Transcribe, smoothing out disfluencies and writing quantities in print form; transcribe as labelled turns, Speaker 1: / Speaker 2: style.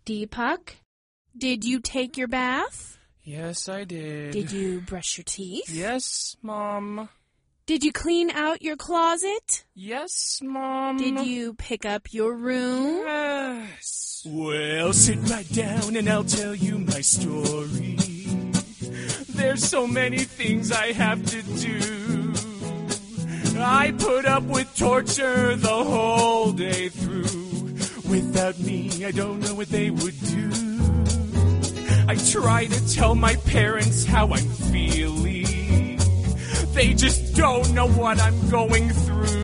Speaker 1: Deepak, did you take your bath?
Speaker 2: Yes, I did.
Speaker 1: Did you brush your teeth?
Speaker 2: Yes, Mom.
Speaker 1: Did you clean out your closet?
Speaker 2: Yes, Mom.
Speaker 1: Did you pick up your room?
Speaker 2: Yes. Well, sit right down and I'll tell you my story. There's so many things I have to do. I put up with torture the whole day through. Without me, I don't know what they would do. I try to tell my parents how I'm feeling. They just don't know what I'm going through.